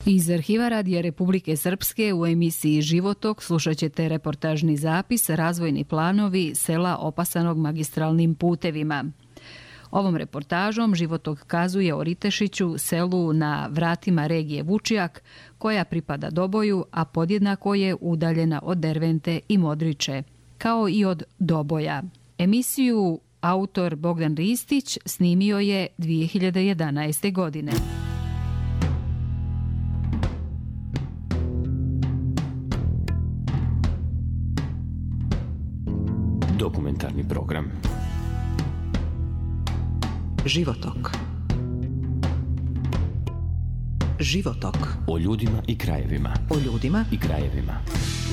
Iz arhiva Radija Republike Srpske u emisiji Životok slušat ćete reportažni zapis Razvojni planovi sela opasanog magistralnim putevima. Ovom reportažom Životok kazuje o Ritešiću, selu na vratima regije Vučjak, koja pripada Doboju, a podjednako je udaljena od Dervente i Modriče, kao i od Doboja. Emisiju autor Bogdan Ristić snimio je 2011. godine. Dokumentarni program Životok. Životok. O ljudima i krajevima. O ljudima i krajevima.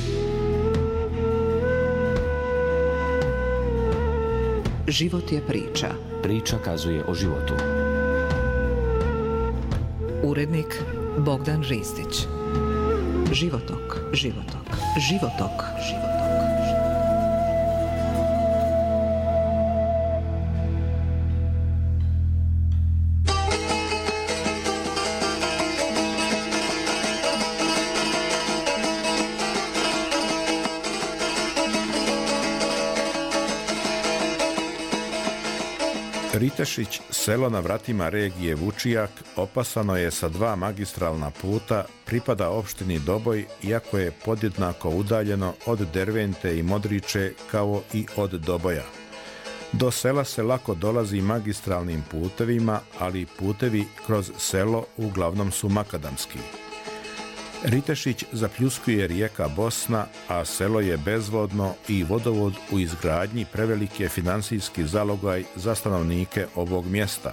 Život je priča. Priča kazuje o životu. Urednik Bogdan Ristić. Životok. Životok. Životok. Životok. Ritešić, selo na vratima regije Vučjak, opasano je sa 2 magistralna puta, pripada opštini Doboj, iako je podjednako udaljeno od Dervente i Modriče kao i od Doboja. Do sela se lako dolazi magistralnim putevima, ali putevi kroz selo uglavnom su makadamski. Ritešić zapljuskuje rijeka Bosna, a selo je bezvodno i vodovod u izgradnji prevelik je financijski zalogaj za stanovnike ovog mjesta.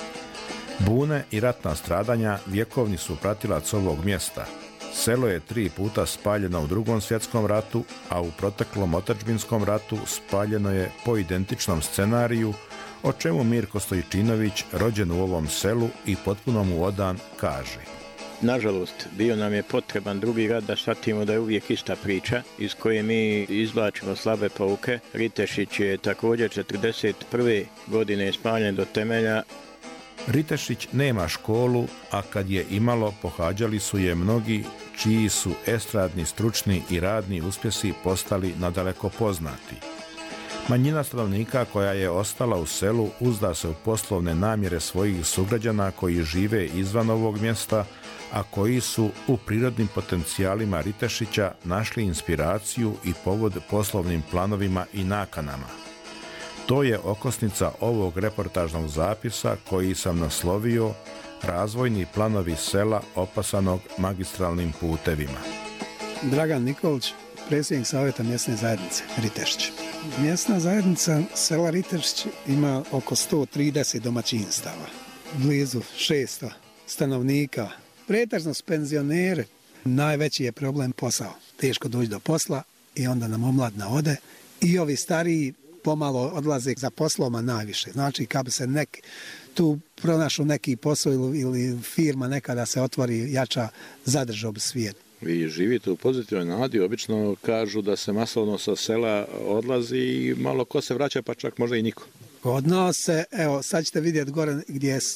Bune i ratna stradanja vjekovni su pratilac ovog mjesta. Selo je 3 puta spaljeno u Drugom svjetskom ratu, a u proteklom otadžbinskom ratu spaljeno je po identičnom scenariju, o čemu Mirko Stojčinović, rođen u ovom selu i potpuno mu odan, kaže. Nažalost, bio nam je potreban drugi rat da shvatimo da je uvijek ista priča iz koje mi izvlačimo slabe pouke. Ritešić je također 1941. godine spaljen do temelja. Ritešić nema školu, a kad je imalo, pohađali su je mnogi čiji su estradni, stručni i radni uspjesi postali nadaleko poznati. Manjina stanovnika koja je ostala u selu uzda se u poslovne namjere svojih sugrađana koji žive izvan ovog mjesta, a koji su u prirodnim potencijalima Ritešića našli inspiraciju i povod poslovnim planovima i nakanama. To je okosnica ovog reportažnog zapisa koji sam naslovio Razvojni planovi sela opasanog magistralnim putevima. Dragan Nikolić, predsjednik savjeta mjesne zajednice Ritešić. Mjesna zajednica sela Ritešić ima oko 130 domaćinstava, blizu 600 stanovnika, pretežno su penzioneri. Najveći je problem posao. Teško doći do posla i onda nam omladna ode i ovi stariji pomalo odlaze za posloma najviše. Znači, kad bi se tu pronašao neki posao ili firma nekada se otvori jača, zadržao bi svijet. Vi živite u pozitivnoj nadi, obično kažu da se masovno sa sela odlazi i malo ko se vraća, pa čak možda i niko. Kod nas se, evo, sad ćete vidjeti gore gdje je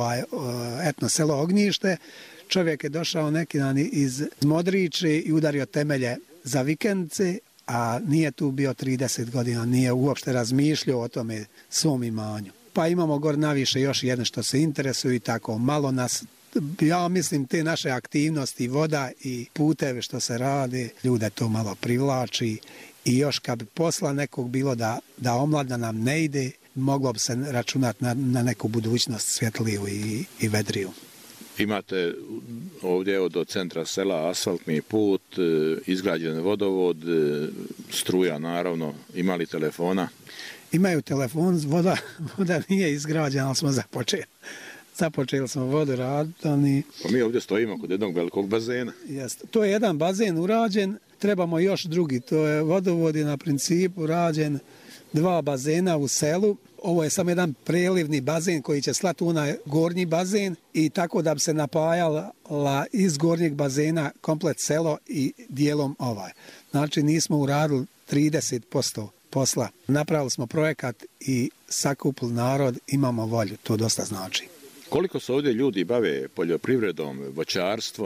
etno selo Ognjište, čovjek je došao neki dan iz Modriče i udario temelje za vikendice, a nije tu bio 30 godina, nije uopšte razmišljao o tome svom imanju. Pa imamo gore naviše još jedno što se interesuju i tako malo nas, ja mislim te naše aktivnosti, voda i putevi što se radi, ljude to malo privlači i još kad bi posla nekog bilo da omladna nam ne ide, moglo bi se računati na neku budućnost svjetliju i vedriju. Imate ovdje do centra sela asfaltni put, izgrađen vodovod, struja naravno, ima li telefona? Imaju telefon, voda nije izgrađena, ali smo započeli. Započeli smo vodu raditi. Pa mi ovdje stojimo kod jednog velikog bazena. Jeste. To je jedan bazen urađen, trebamo još drugi. To je vodovod je na principu rađen 2 bazena u selu. Ovo je samo jedan prelivni bazen koji će slati u onaj gornji bazen i tako da bi se napajala iz gornjeg bazena komplet selo i dijelom ovaj. Znači nismo uradili 30% posla. Napravili smo projekat i sakupili narod, imamo volju, to dosta znači. Koliko se ovdje ljudi bave poljoprivredom, voćarstvom?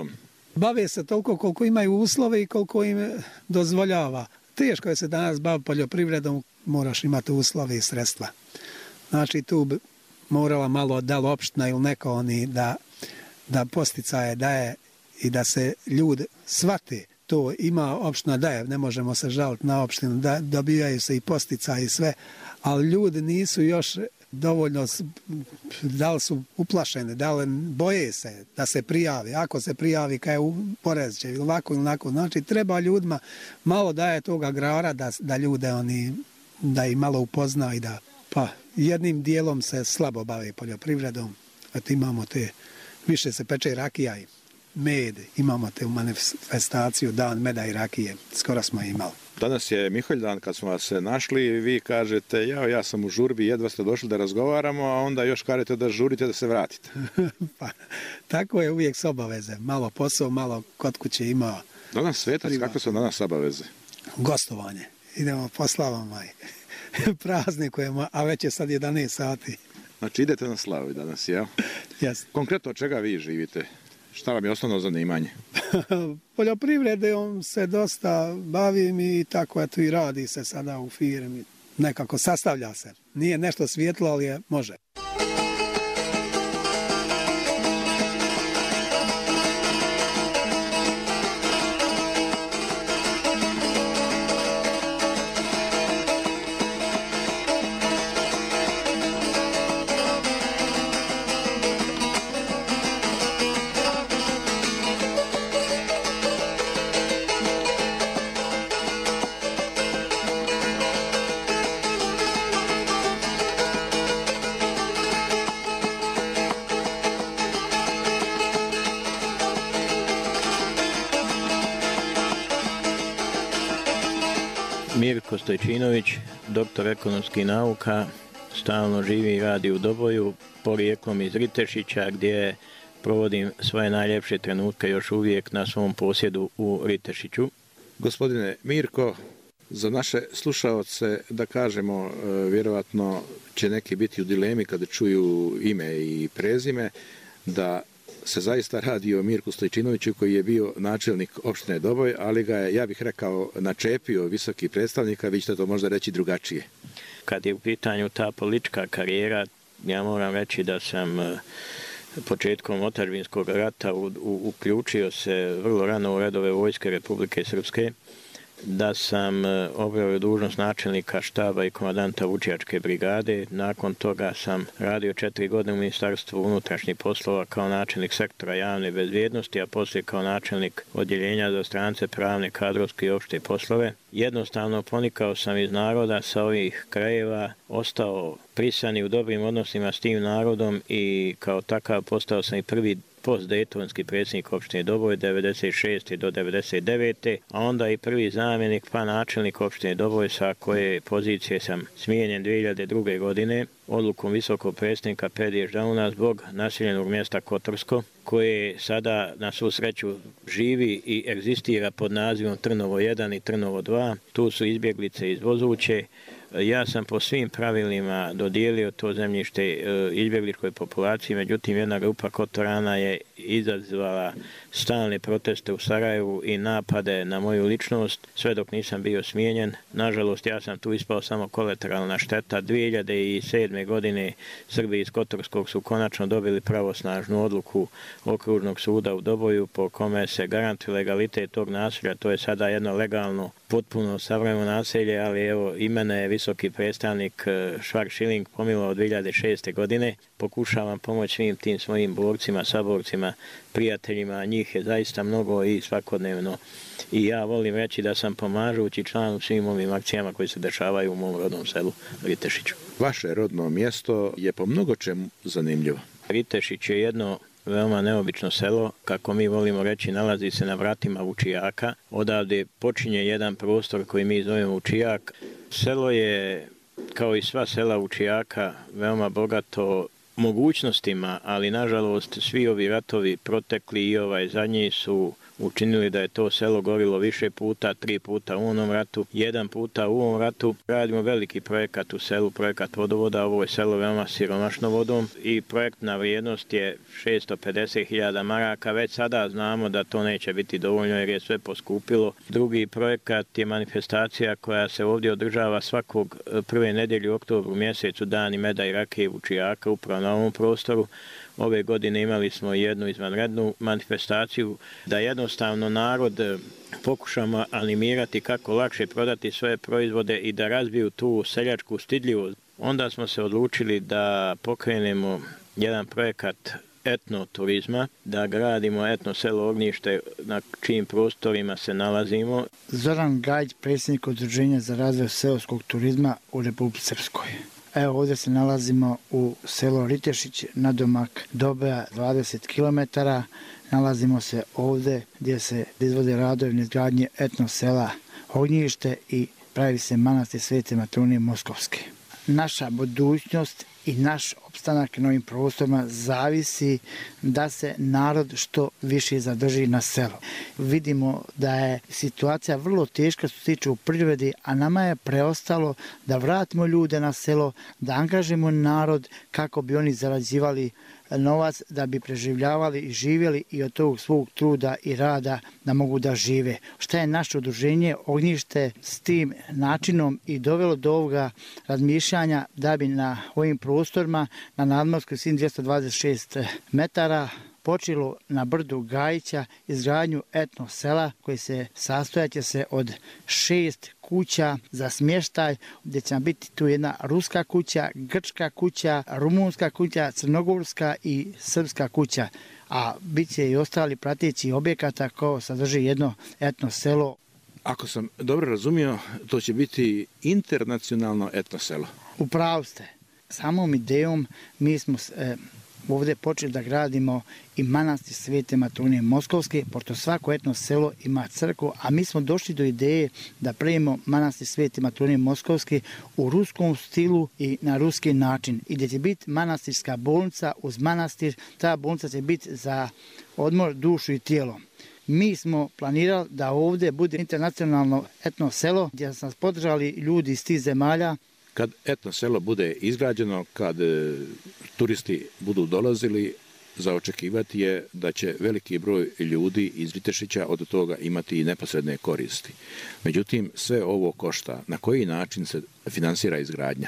bave se toliko koliko imaju uslove i koliko im dozvoljava. Teško je se danas baviti poljoprivredom, moraš imati uslove i sredstva. Znači tu bi morala malo da li opština ili neko da posticaje daje i da se ljudi shvate. To ima opština daje, ne možemo se žaliti na opštinu, da dobijaju se i posticaje i sve, ali ljudi nisu još dovoljno, da li su uplašeni, da li boje se da se prijavi. Ako se prijavi kaj u porez će ili ovako ili onako, znači treba ljudima malo daje toga agrara da ljude da ih malo upozna i da pa jednim dijelom se slabo bave poljoprivredom. Eto imamo te, više se peče rakija i med, imamo te u manifestaciju dan meda i rakije, skoro smo imali. Danas je Miholjdan, kad smo vas našli, vi kažete, ja sam u žurbi, jedva ste došli da razgovaramo, a onda još kažete da žurite da se vratite. Pa, tako je uvijek s obaveze, malo posao, malo kod kuće imao. Danas svetac, kakve su danas obaveze? Gostovanje, idemo po slavama i praznikujemo, a već je sad 11 sati. Znači idete na slavu danas, jel? Yes. Konkretno od čega vi živite? Šta vam je osnovno zanimanje? Poljoprivredom se dosta bavim i tako eto i radi se sada u firmi. Nekako sastavlja se. Nije nešto svijetlo, ali može. Mirko Stojčinović, doktor ekonomskih nauka, stalno živi i radi u Doboju, porijeklom iz Ritešića, gdje provodim svoje najljepše trenutke još uvijek na svom posjedu u Ritešiću. Gospodine Mirko, za naše slušaoce, da kažemo, vjerovatno će neki biti u dilemi kada čuju ime i prezime, da se zaista radi o Mirku Stojčinoviću koji je bio načelnik opštine Doboj, ali ga je, ja bih rekao, načepio visoki predstavnik, a vi ćete to možda reći drugačije. Kad je u pitanju ta politička karijera, ja moram reći da sam početkom otadžbinskog rata uključio se vrlo rano u redove Vojske Republike Srpske, da sam obavio dužnost načelnika štaba i komandanta Vučijačke brigade. Nakon toga sam radio 4 godine u Ministarstvu unutrašnjih poslova kao načelnik sektora javne bezbjednosti, a poslije kao načelnik odjeljenja za strance, pravne, kadrovske i opšte poslove. Jednostavno ponikao sam iz naroda sa ovih krajeva, ostao prisan i u dobrim odnosima s tim narodom i kao takav postao sam i prvi postdejtonski predsjednik opštine Doboj 96. do 99. a onda i prvi zamjenik pa načelnik opštine Doboj, sa koje pozicije sam smijenjen 2002. godine odlukom visokog predsjednika Pedije Ždauna zbog naseljenog mjesta Kotorsko, koje sada na svu sreću živi i egzistira pod nazivom Trnovo 1 i Trnovo 2. Tu su izbjeglice iz Vozuće. Ja sam po svim pravilima dodijelio to zemljište izbjegličkoj populaciji, međutim jedna grupa Kotorana je izazvala stalne proteste u Sarajevu i napade na moju ličnost, sve dok nisam bio smijenjen. Nažalost, ja sam tu ispao samo kolateralna šteta. 2007. godine Srbi iz Kotorskog su konačno dobili pravosnažnu odluku Okružnog suda u Doboju po kome se garantuje legalitet tog naselja. To je sada jedno legalno, potpuno savremeno naselje, ali evo i mene je visoki predstavnik Švar Šiling pomilovao 2006. godine. Pokušavam pomoći svim tim svojim borcima, saborcima, prijateljima, njih je zaista mnogo i svakodnevno. I ja volim reći da sam pomažući član u svim ovim akcijama koji se dešavaju u mom rodnom selu Ritešiću. Vaše rodno mjesto je po mnogo čemu zanimljivo. Ritešić je jedno veoma neobično selo, kako mi volimo reći, nalazi se na vratima Vučijaka. Odavde počinje jedan prostor koji mi zovemo Vučijak. Selo je, kao i sva sela Vučijaka, veoma bogato mogućnostima, ali nažalost svi ovi ratovi protekli i ovaj zadnji su učinili da je to selo gorilo više puta, 3 puta u onom ratu, 1 puta u ovom ratu. Radimo veliki projekat u selu, projekat vodovoda, ovo je selo veoma siromašno vodom i projektna vrijednost je 650.000 maraka. Već sada znamo da to neće biti dovoljno jer je sve poskupilo. Drugi projekat je manifestacija koja se ovdje održava svakog prve nedjelje u oktobru mjesecu, Dani meda i rakije Vučijaka, upravo na ovom prostoru. Ove godine imali smo jednu izvanrednu manifestaciju da jednostavno narod pokušamo animirati kako lakše prodati svoje proizvode i da razbiju tu seljačku stidljivost. Onda smo se odlučili da pokrenemo jedan projekat etnoturizma, da gradimo etno selo Ognjište na čijim prostorima se nalazimo. Zoran Gajić, predsjednik Udruženja za razvoj seoskog turizma u Republici Srpskoj. Evo ovdje se nalazimo u selo Ritešić, nadomak Doboja 20 km. Nalazimo se ovdje gdje se izvode radovi na izgradnji etno sela Ognjište i pravi se manastir Svete Matronije Moskovske. Naša budućnost i naš opstanak na ovim prostorima zavisi da se narod što više zadrži na selu. Vidimo da je situacija vrlo teška što se tiče u privredi, a nama je preostalo da vratimo ljude na selo, da angažimo narod kako bi oni zarađivali novac, da bi preživljavali i živjeli i od tog svog truda i rada da mogu da žive. Šta je naše udruženje Ognjište s tim načinom i dovelo do ovoga razmišljanja da bi na ovim prostorima na nadmorskoj visini 226 metara počelo na brdu Gajića izgradnju etno sela koji se sastojaće se od 6 kuća za smještaj, gdje će nam biti tu jedna ruska kuća, grčka kuća, rumunska kuća, crnogorska i srpska kuća. A bit će i ostali prateći objekata kao sadrži jedno etno selo. Ako sam dobro razumio, to će biti internacionalno etno selo. U pravu ste. Samom idejom mi smo ovdje počeli da gradimo i manastir Svete Matronije Moskovske, pošto svako etno selo ima crkvu, a mi smo došli do ideje da pravimo manastir Svete Matronije Moskovske u ruskom stilu i na ruski način. I gdje će biti manastirska bolnica uz manastir, ta bolnica će biti za odmor dušu i tijelo. Mi smo planirali da ovdje bude internacionalno etno selo gdje su nas podržali ljudi iz tih zemalja. Kad etno selo bude izgrađeno, kad turisti budu dolazili, za očekivati je da će veliki broj ljudi iz Ritešića od toga imati i neposredne koristi. Međutim, sve ovo košta. Na koji način se finansira izgradnja?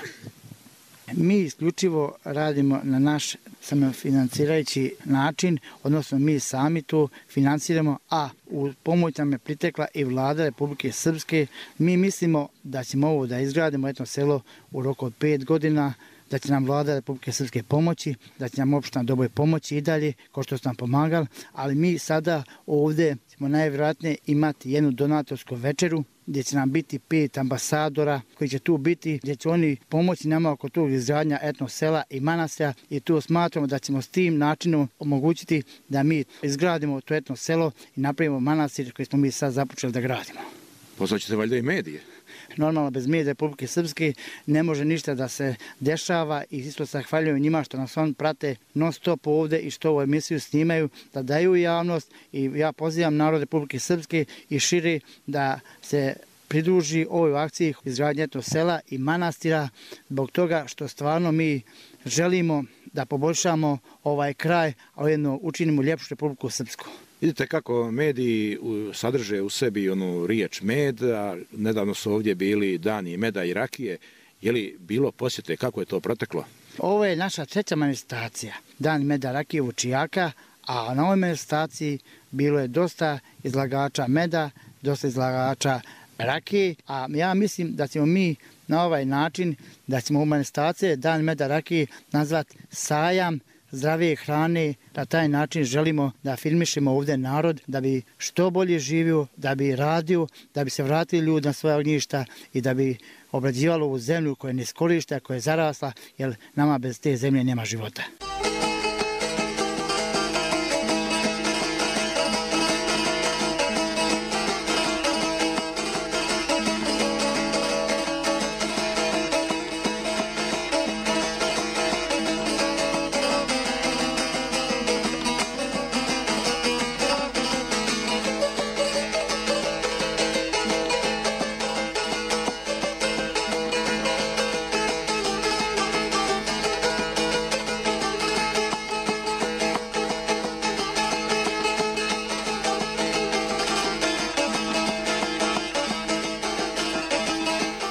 Mi isključivo radimo na naš samofinancirajući način, odnosno mi sami to financiramo, a u pomoć nam je pritekla i vlada Republike Srpske. Mi mislimo da ćemo ovo da izgradimo etno selo u roku od 5 godina, da će nam vlada Republike Srpske pomoći, da će nam opština Doboj pomoći i dalje, kao što su nam pomagali, ali mi sada ovdje ćemo najvjerojatnije imati jednu donatorsku večeru, gdje će nam biti 5 ambasadora koji će tu biti, gdje će oni pomoći nama oko tog izgradnja etno sela i manastira i tu smatramo da ćemo s tim načinom omogućiti da mi izgradimo to etno selo i napravimo manastir koji smo mi sad započeli da gradimo. Pozvaćete valjda i medije? Normalno, bez medija Republike Srpske ne može ništa da se dešava i isto se zahvaljujem njima što nas on prate non stop ovdje i što ovu emisiju snimaju, da daju javnost i ja pozivam narod Republike Srpske i šire da se pridruži ovoj akciji izgradnje etno sela i manastira zbog toga što stvarno mi želimo da poboljšamo ovaj kraj, a ujedno učinimo ljepšu Republiku Srpsku. Vidite kako mediji sadrže u sebi onu riječ med, a nedavno su ovdje bili dani meda i rakije. Je li bilo posjete, kako je to proteklo? Ovo je naša 3. manifestacija, Dan meda rakije Vučijaka, a na ovoj manifestaciji bilo je dosta izlagača meda, dosta izlagača rakije, a ja mislim da ćemo mi na ovaj način, da ćemo u manifestacije Dan meda rakije nazvati sajam zdrave hrane. Na taj način želimo da afirmišemo ovdje narod, da bi što bolje živio, da bi radio, da bi se vratili ljudi na svoja ognjišta i da bi obrađivalo ovu zemlju koja je neiskorištena, koja je zarasla, jer nama bez te zemlje nema života.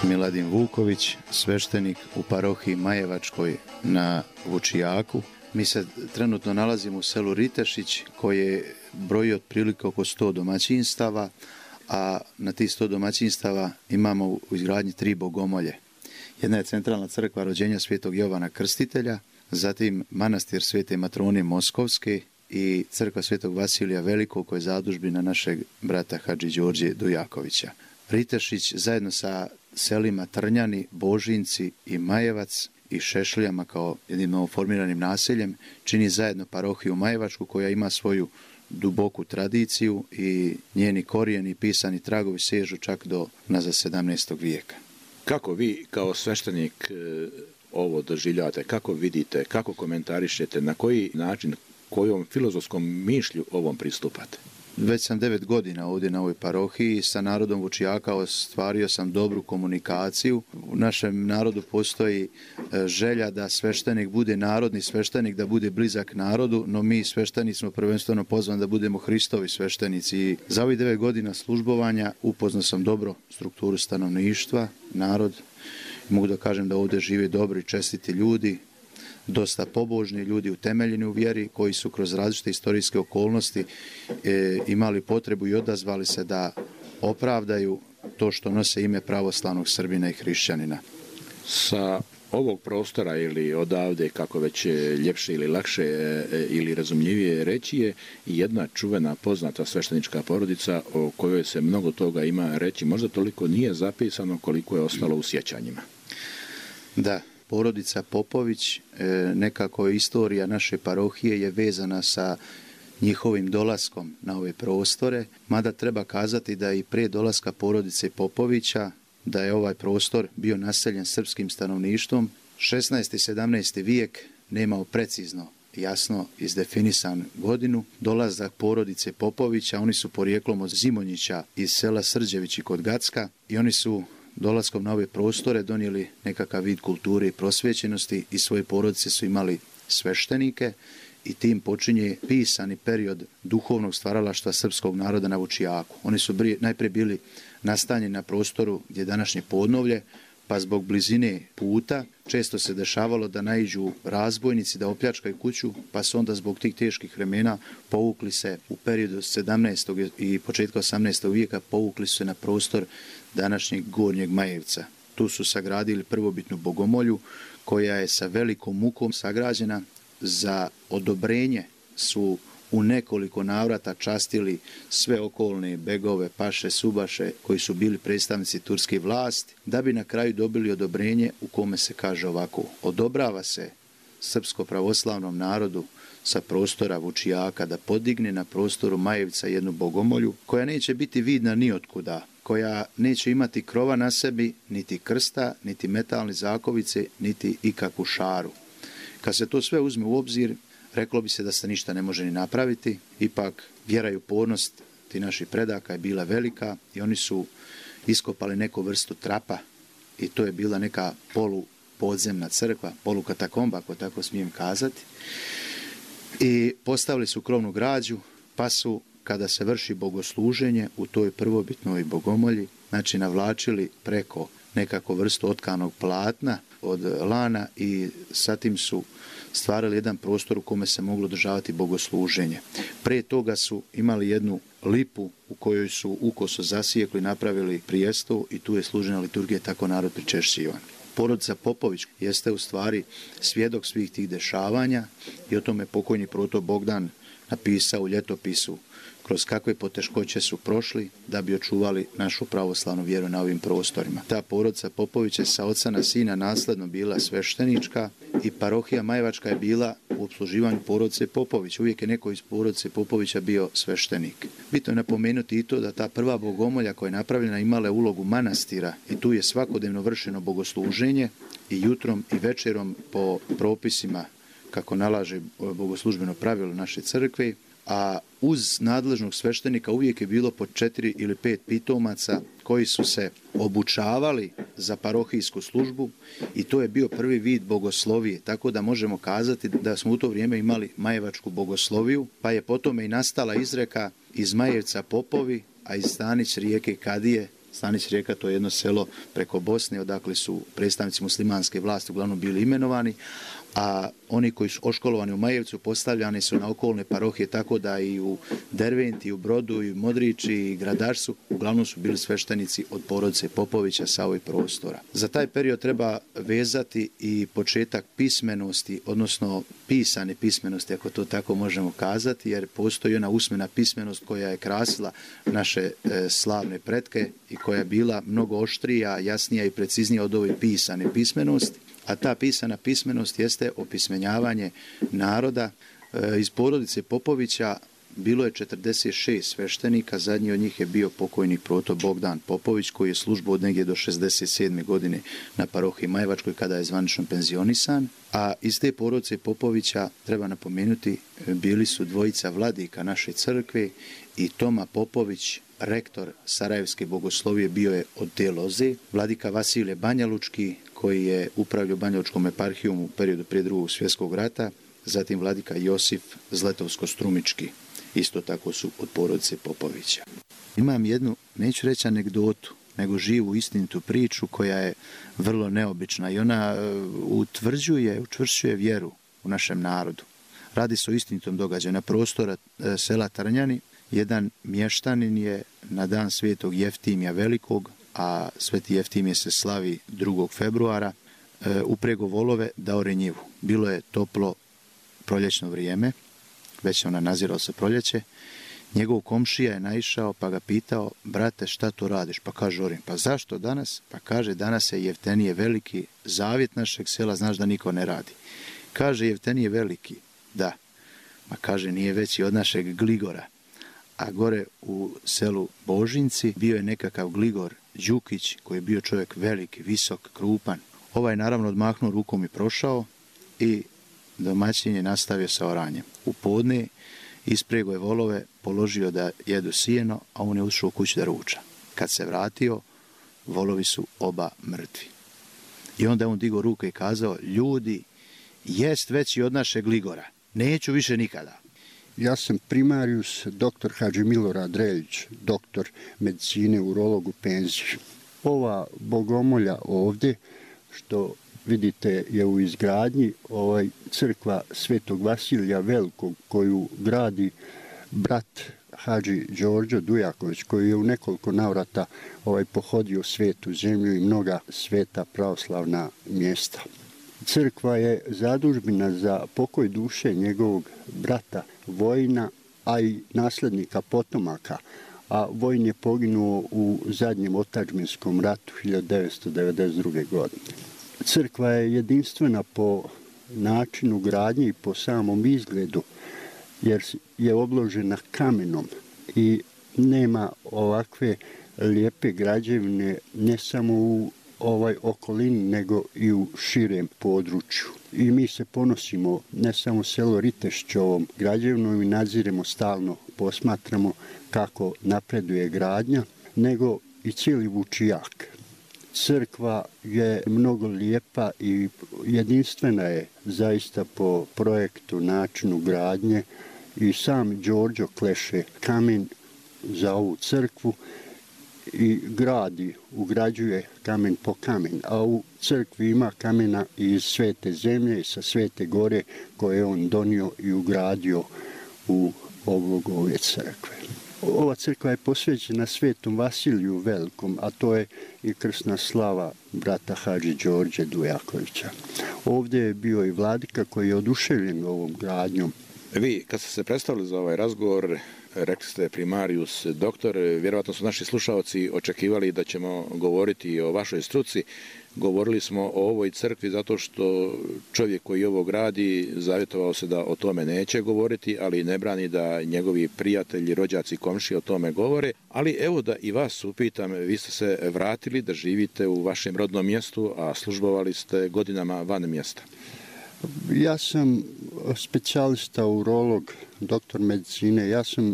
Miladin Vuković, sveštenik u parohiji Majevačkoj na Vučijaku. Mi se trenutno nalazimo u selu Ritešić koje broji otprilike oko 100 domaćinstava, a na tih 100 domaćinstava imamo u izgradnji 3 bogomolje. Jedna je centralna crkva rođenja svetog Jovana Krstitelja, zatim manastir Svete Matronije Moskovske i crkva svetog Vasilija Velikog koja je zadužbina našeg brata Hadži Đorđe Dujakovića. Ritešić zajedno sa selima Trnjani, Božinci i Majevac i Šešljama kao jednim novoformiranim naseljem čini zajedno parohiju Majevačku koja ima svoju duboku tradiciju i njeni korijeni pisani tragovi sežu čak do nazad 17. vijeka. Kako vi kao sveštenik ovo doživljavate, kako vidite, kako komentarišete, na koji način, kojom filozofskom mišlju ovom pristupate? Već sam 9 godina ovdje na ovoj parohiji. Sa narodom Vučijaka ostvario sam dobru komunikaciju. U našem narodu postoji želja da sveštenik bude narodni sveštenik, da bude blizak narodu, no mi sveštenici smo prvenstveno pozvani da budemo Hristovi sveštenici. I za ovih 9 godina službovanja upoznao sam dobro strukturu stanovništva, narod. Mogu da kažem da ovdje žive dobri, čestiti ljudi, dosta pobožni ljudi utemeljeni u vjeri koji su kroz različite istorijske okolnosti imali potrebu i odazvali se da opravdaju to što nose ime pravoslavnog Srbina i hrišćanina. Sa ovog prostora ili odavde, kako već ljepše ili lakše ili razumljivije reći, je jedna čuvena poznata sveštenička porodica o kojoj se mnogo toga ima reći. Možda toliko nije zapisano koliko je ostalo u sjećanjima. Da. Porodica Popović, nekako istorija naše parohije je vezana sa njihovim dolaskom na ove prostore, mada treba kazati da i prije dolaska porodice Popovića, da je ovaj prostor bio naseljen srpskim stanovništvom. 16. i 17. vijek nemao precizno, jasno izdefinisan godinu. Dolazak porodice Popovića, oni su porijeklom od Zimonjića iz sela Srđevići kod Gacka i oni su dolaskom na ove prostore donijeli nekakav vid kulture i prosvećenosti i svoje porodice su imali sveštenike i tim počinje pisani period duhovnog stvaralaštva srpskog naroda na Vučijaku. Oni su najprije bili nastanjeni na prostoru gdje je današnje Podnovlje, pa zbog blizine puta često se dešavalo da naiđu razbojnici da opljačkaju kuću, pa su onda zbog tih teških vremena povukli se u periodu 17. i početka 18. vijeka povukli su se na prostor današnjeg Gornjeg Majevca. Tu su sagradili prvobitnu bogomolju koja je sa velikom mukom sagrađena. Za odobrenje su u nekoliko navrata častili sve okolne begove, paše, subaše koji su bili predstavnici turske vlasti, da bi na kraju dobili odobrenje u kome se kaže ovako: odobrava se srpsko-pravoslavnom narodu sa prostora Vučijaka da podigne na prostoru Majevca jednu bogomolju koja neće biti vidna ni otkuda, koja neće imati krova na sebi, niti krsta, niti metalne zakovice, niti ikakvu šaru. Kad se to sve uzme u obzir, reklo bi se da se ništa ne može ni napraviti. Ipak vjera i upornost ti naših predaka je bila velika i oni su iskopali neku vrstu trapa i to je bila neka polupodzemna crkva, polukatakomba, ako tako smijem kazati. I postavili su krovnu građu, pa su, kada se vrši bogosluženje u toj prvobitnoj bogomolji, znači navlačili preko nekako vrstu otkanog platna od lana i satim su stvarali jedan prostor u kome se moglo održavati bogosluženje. Prije toga su imali jednu lipu u kojoj su ukoso zasijekli, napravili prijesto i tu je služena liturgija, tako narod pričešćivan. Porodica Popović jeste u stvari svjedok svih tih dešavanja i o tome pokojni proto Bogdan napisao u ljetopisu kroz kakve poteškoće su prošli da bi očuvali našu pravoslavnu vjeru na ovim prostorima. Ta porodica Popović je sa oca na sina nasledno bila sveštenička i parohija Majevačka je bila u opsluživanju porodice Popović. Uvijek je neko iz porodice Popovića bio sveštenik. Bitno je napomenuti i to da ta prva bogomolja koja je napravljena imala je ulogu manastira i tu je svakodnevno vršeno bogosluženje i jutrom i večerom po propisima kako nalaže bogoslužbeno pravilo naše crkve, a uz nadležnog sveštenika uvijek je bilo po 4 ili 5 pitomaca koji su se obučavali za parohijsku službu i to je bio prvi vid bogoslovije, tako da možemo kazati da smo u to vrijeme imali majevačku bogosloviju, pa je potom i nastala izreka iz Majevca popovi, a iz Stanić rijeke kadije Stanić Rijeka to je jedno selo preko Bosne, odakle su predstavnici muslimanske vlasti uglavnom bili imenovani, a oni koji su oškolovani u Majevcu postavljani su na okolne parohije, tako da i u Derventi, i u Brodu, i u Modriči, i Gradašcu uglavnom su bili sveštenici od porodice Popovića sa ovih prostora. Za taj period treba vezati i početak pismenosti, odnosno pisane pismenosti, ako to tako možemo kazati, jer postoji ona usmena pismenost koja je krasila naše slavne pretke i koja je bila mnogo oštrija, jasnija i preciznija od ove pisane pismenosti. A ta pisana pismenost jeste opismenjavanje naroda. Iz porodice Popovića bilo je 46 sveštenika, zadnji od njih je bio pokojni proto Bogdan Popović, koji je službovao od negdje do 67. godine na parohiji Majevačkoj kada je zvanično penzionisan. A iz te porodice Popovića, treba napomenuti, bili su dvojica vladika naše crkve i Toma Popović, rektor Sarajevske bogoslovije, bio je od te loze. Vladika Vasilije Banjalučki, koji je upravljao Banjalučkom eparhijom u periodu prije Drugog svjetskog rata, zatim vladika Josif Zletovsko-Strumički, isto tako su od porodice Popovića. Imam jednu, neću reći anegdotu, nego živu istinitu priču koja je vrlo neobična i ona učvršćuje vjeru u našem narodu. Radi se o istinitom događaju. Na prostora sela Trnjani jedan mještanin je na dan svetog Jeftimija Velikog, a sveti Jeftimije se slavi 2. februara, upregao volove da ore njivu. Bilo je toplo proljećno vrijeme, već ona nazirao se proljeće. Njegov komšija je naišao pa ga pitao: brate, šta tu radiš? Pa kaže: orim. Pa zašto danas? Pa kaže: danas je Jeftenije Veliki, zavjet našeg sela, znaš da niko ne radi. Kaže: Jeftenije Veliki, da. Ma kaže: nije veći od našeg Gligora. A gore u selu Božinci bio je nekakav Gligor Đukić, koji je bio čovjek veliki, visok, krupan. Ovaj naravno odmahnuo rukom i prošao i domaćin je nastavio sa oranjem. U podne isprego je volove, položio da jedu sijeno, a on je ušao u kuću da ruča. Kad se vratio, volovi su oba mrtvi. I onda je on digao ruke i kazao: ljudi, jest veći od našeg Gligora, neću više nikada. Ja sam primarius dr. Hadži Milorad Reljić, doktor medicine, urolog u penziji. Ova bogomolja ovdje, što vidite, je u izgradnji crkva Svetog Vasilija Velikog, koju gradi brat Hadži Đorđo Dujaković, koji je u nekoliko navrata pohodio svetu zemlju i mnoga sveta pravoslavna mjesta. Crkva je zadužbina za pokoj duše njegovog brata Vojina, a i nasljednika potomaka, a Vojin je poginuo u zadnjem otadžbinskom ratu 1992. godine. Crkva je jedinstvena po načinu gradnje i po samom izgledu, jer je obložena kamenom i nema ovakve lijepe građevine ne samo u okolini, nego i u širem području. I mi se ponosimo ne samo selo Ritešć ovom građevnom i nadziremo, stalno posmatramo kako napreduje gradnja, nego i cijeli Vučijak. Crkva je mnogo lijepa i jedinstvena je zaista po projektu, načinu gradnje, i sam Đorđo kleše kamen za ovu crkvu i ugrađuje kamen po kamen, a u crkvi ima kamena iz Svete zemlje i sa Svete gore koje je on donio i ugradio u ove crkve. Ova crkva je posvećena Svetom Vasiliju Velikom, a to je i krsna slava brata Hadži Đorđe Dujakovića. Ovdje je bio i vladika koji je oduševljen ovom gradnjom. Vi, kad ste se predstavili za ovaj razgovor, rekli ste primarius doktor, vjerojatno su naši slušalci očekivali da ćemo govoriti o vašoj struci. Govorili smo o ovoj crkvi zato što čovjek koji ovo gradi zavjetovao se da o tome neće govoriti, ali ne brani da njegovi prijatelji, rođaci, komšije o tome govore. Ali evo da i vas upitam, vi ste se vratili da živite u vašem rodnom mjestu, a službovali ste godinama van mjesta. Ja sam specijalista urolog, doktor medicine. Ja sam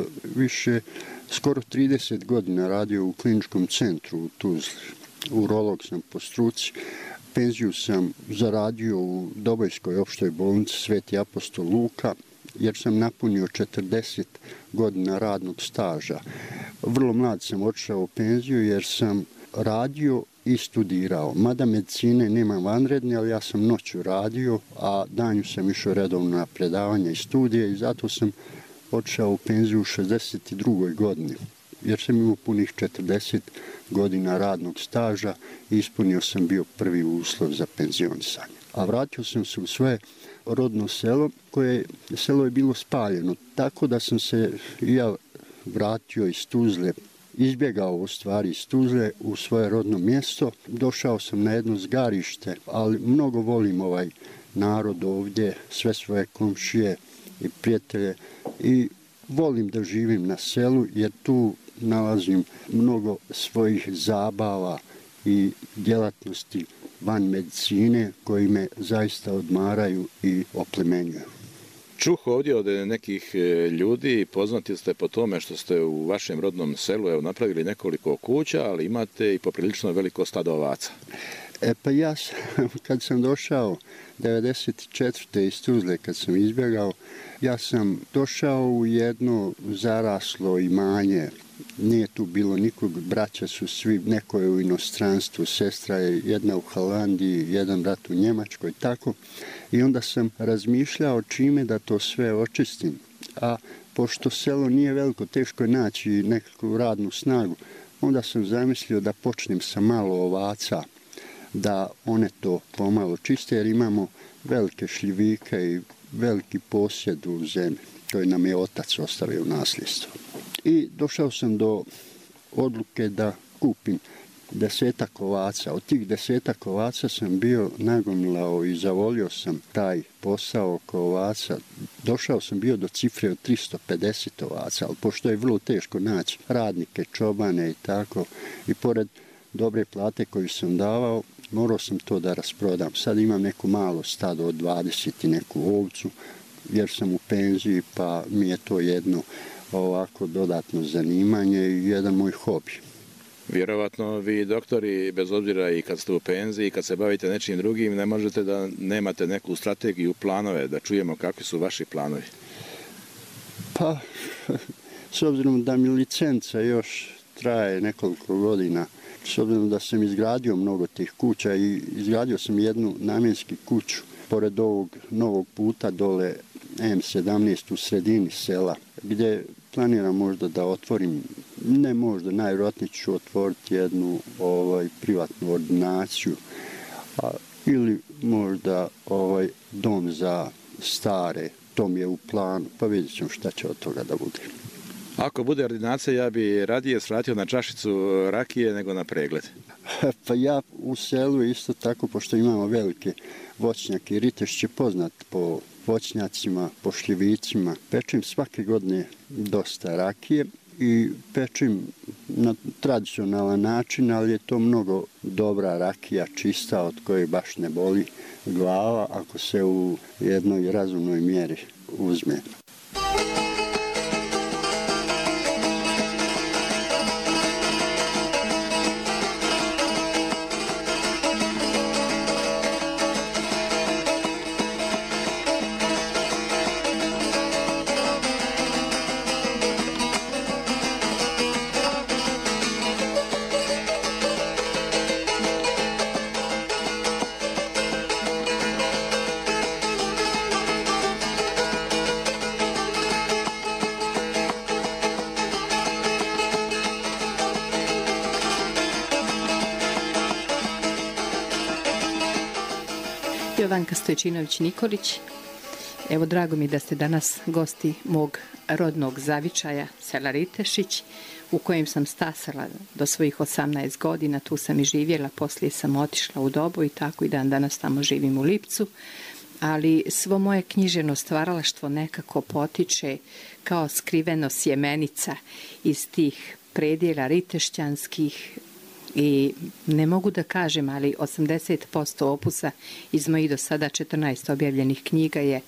skoro 30 godina radio u kliničkom centru u Tuzli. Urolog sam po struci. Penziju sam zaradio u Dobojskoj opštoj bolnici Sveti apostol Luka jer sam napunio 40 godina radnog staža. Vrlo mlad sam otišao u penziju jer sam radio i studirao. Mada medicine nemam vanredne, ali ja sam noću radio, a danju sam išao redovno na predavanja i studije i zato sam otišao u penziju u 62. godini, jer sam imao punih 40 godina radnog staža i ispunio sam bio prvi uslov za penzionisanje. A vratio sam se u svoje rodno selo, selo je bilo spaljeno, tako da sam se ja vratio iz Tuzle, izbjegao u stvari iz Tuzle u svoje rodno mjesto. Došao sam na jedno zgarište, ali mnogo volim ovaj narod ovdje, sve svoje komšije i prijatelje i volim da živim na selu jer tu nalazim mnogo svojih zabava i djelatnosti van medicine koji me zaista odmaraju i oplemenjuju. Čuh ovdje od nekih ljudi, poznati ste po tome što ste u vašem rodnom selu napravili nekoliko kuća, ali imate i poprilično veliko stado ovaca. Pa ja sam, kad sam došao 1994. iz Tuzle, kad sam izbjegao, ja sam došao u jedno zaraslo imanje. Nije tu bilo nikog, braća su svi, neko je u inostranstvu, sestra je jedna u Holandiji, jedan brat u Njemačkoj, tako. I onda sam razmišljao čime da to sve očistim. A pošto selo nije veliko, teško je naći nekakvu radnu snagu, onda sam zamislio da počnem sa malo ovaca, da one to pomalo čiste, jer imamo velike šljivike i veliki posjed u zemlji koji nam je otac ostavio u nasljedstvo. I došao sam do odluke da kupim 10 ovaca. Od tih 10 ovaca sam bio nagomilao i zavolio sam taj posao oko ovaca. Došao sam bio do cifre od 350 ovaca, ali pošto je vrlo teško naći radnike, čobane i tako, i pored dobre plate koju sam davao, morao sam to da rasprodam. Sad imam neko malo stado od 20 i neku ovcu, jer sam u penziji, pa mi je to jedno ovako dodatno zanimanje i jedan moj hobi. Vjerovatno vi doktori, bez obzira i kad ste u penziji, kad se bavite nečim drugim, ne možete da nemate neku strategiju, planove, da čujemo kakvi su vaši planovi. Pa, s obzirom da mi licenca još traje nekoliko godina, s obzirom da sam izgradio mnogo tih kuća i izgradio sam jednu namjenski kuću pored ovog novog puta dole M17 u sredini sela, gdje planiram možda da otvorim, ne možda, najvjerojatnije ću otvoriti jednu privatnu ordinaciju ili možda dom za stare, to mi je u planu, pa vidjet ćemo šta će od toga da bude. Ako bude ordinacija, ja bi radije svratio na čašicu rakije nego na pregled. Pa ja u selu isto tako, pošto imamo velike voćnjake, Riteš je poznat po voćnjacima, po šljivicima. Pečem svake godine dosta rakije i pečem na tradicionalan način, ali je to mnogo dobra rakija, čista, od koje baš ne boli glava ako se u jednoj razumnoj mjeri uzme. Jovanka Stojčinović-Nikolić. Evo, drago mi da ste danas gosti mog rodnog zavičaja, sela Ritešić, u kojem sam stasala do svojih 18 godina. Tu sam i živjela, poslije sam otišla u Dobo i tako i dan danas tamo živim u Lipcu. Ali svo moje književno stvaralaštvo nekako potiče kao skriveno sjemenica iz tih predjela ritešćanskih. I ne mogu da kažem, ali 80% opusa iz mojih do sada 14 objavljenih knjiga je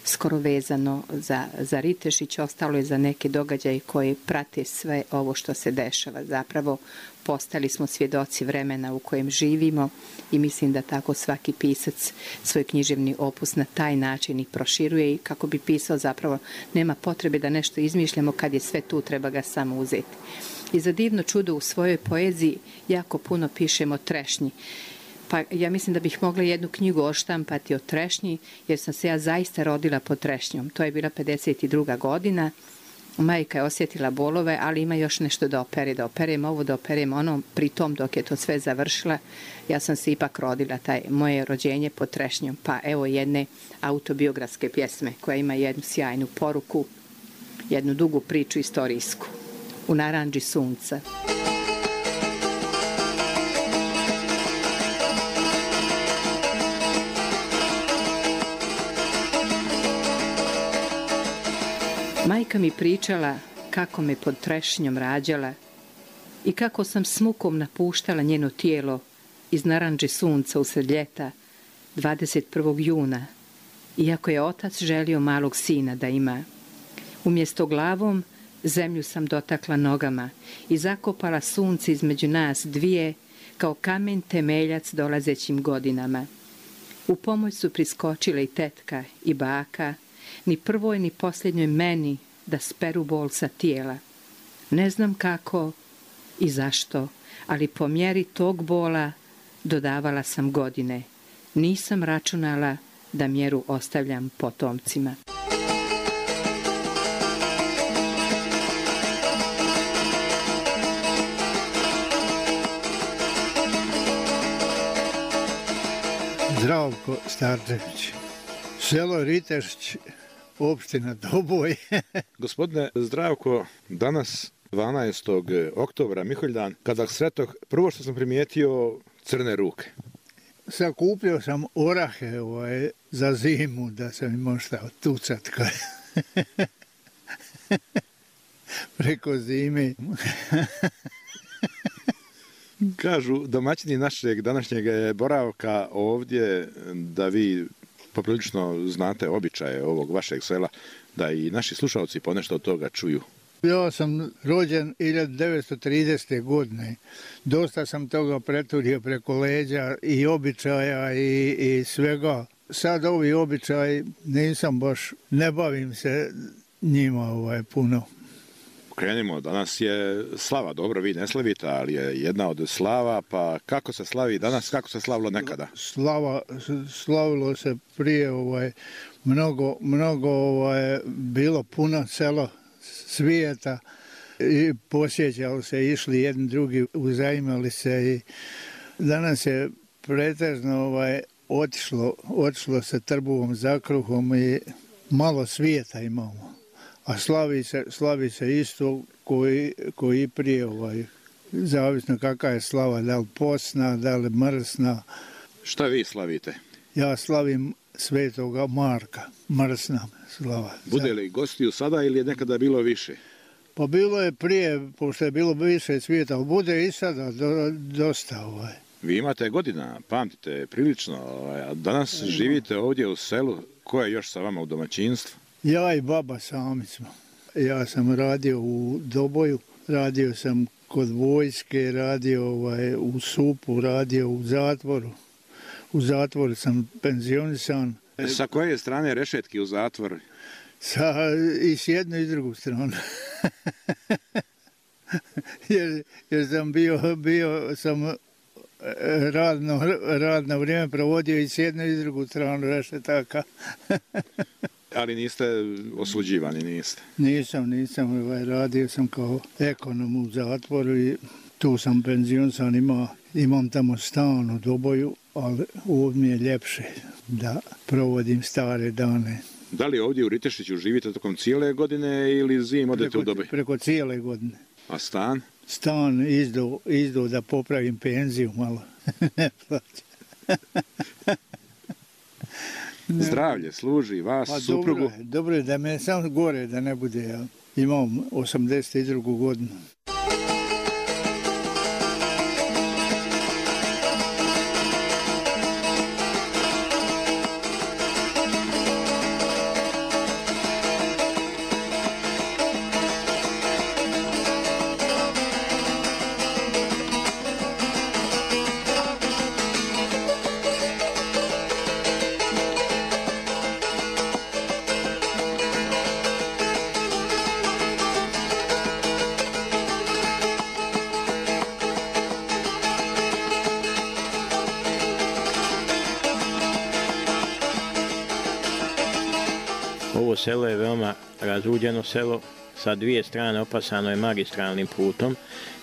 skoro vezano za Ritešić, ostalo je za neke događaje koji prate sve ovo što se dešava. Zapravo postali smo svjedoci vremena u kojem živimo i mislim da tako svaki pisac svoj književni opus na taj način i proširuje i kako bi pisao zapravo nema potrebe da nešto izmišljamo kad je sve tu, treba ga samo uzeti. I za divno čudo u svojoj poeziji jako puno pišemo o trešnji. Pa ja mislim da bih mogla jednu knjigu oštampati o trešnji, jer sam se ja zaista rodila pod trešnjom. To je bila 52. godina. Majka je osjetila bolove, ali ima još nešto da opere. Da operem ovo, da operem ono. Pri tom dok je to sve završila, ja sam se ipak rodila, moje rođenje pod trešnjom. Pa evo jedne autobiografske pjesme koja ima jednu sjajnu poruku, jednu dugu priču istorijsku. U narandži sunca. Majka mi pričala kako me pod trešnjom rađala i kako sam s mukom napuštala njeno tijelo iz narandže sunca usred ljeta 21. juna, iako je otac želio malog sina da ima. Umjesto glavom zemlju sam dotakla nogama i zakopala sunce između nas dvije kao kamen temeljac dolazećim godinama. U pomoć su priskočile i tetka i baka, ni prvoj ni posljednjoj meni da speru bol sa tijela. Ne znam kako i zašto, ali po mjeri tog bola dodavala sam godine. Nisam računala da mjeru ostavljam potomcima. Zdravko Starčević, selo Ritešić, opština Doboj. Gospodine Zdravko, danas 12. oktobra, Miholjdan, kada sretoh, prvo što sam primijetio, crne ruke. Sakupio sam orahe za zimu, da sam imao šta tucat preko zime. Kažu domaćini našeg današnjeg boravka ovdje da vi poprilično znate običaje ovog vašeg sela, da i naši slušalci ponešto od toga čuju. Ja sam rođen 1930. godine. Dosta sam toga preturio preko leđa i običaja i svega. Sad ovi običaji nisam baš, ne bavim se njima puno. Krenimo, danas je slava, dobro vi ne slavite, ali je jedna od slava, pa kako se slavi danas, kako se slavilo nekada? Slavilo se prije mnogo bilo puno selo svijeta i posjećalo se, išli jedni drugi, uzajmali se i danas je pretežno otišlo se trbuvom za kruhom i malo svijeta imamo. A slavi se isto koji prije, zavisno kakva je slava, da li posna, da li mrsna. Šta vi slavite? Ja slavim Svetoga Marka, mrsna slava. Bude li gostiju sada ili je nekada bilo više? Pa bilo je prije, pošto je bilo više svijeta, ali bude i sada dosta. Vi imate godina, pamtite, prilično, a danas živite ovdje u selu, ko je još sa vama u domaćinstvu? Ja i baba sami smo. Ja sam radio u Doboju, radio sam kod vojske, radio u SUP-u, radio u zatvoru. U zatvoru sam penzionisan. Sa koje strane rešetki u zatvoru? I s jednu i drugu stranu. jer sam bio sam radno vrijeme provodio i s jednu i drugu stranu rešetaka. Ali niste osuđivani, niste? Nisam. Radio sam kao ekonom u zatvoru i tu sam penzionisan, imam tamo stan u Doboju, ali ovdje mi je ljepše da provodim stare dane. Da li ovdje u Ritešiću živite tokom cijele godine ili zim odete u Doboj? Preko cijele godine. A stan? Stan izdao da popravim penziju malo. Ne plaćam. Zdravlje služi vas, suprugu. Dobro je da me sam gore da ne bude. Ja. Imam 82. godinu. selo je veoma razuđeno selo, sa dvije strane opasano je magistralnim putom.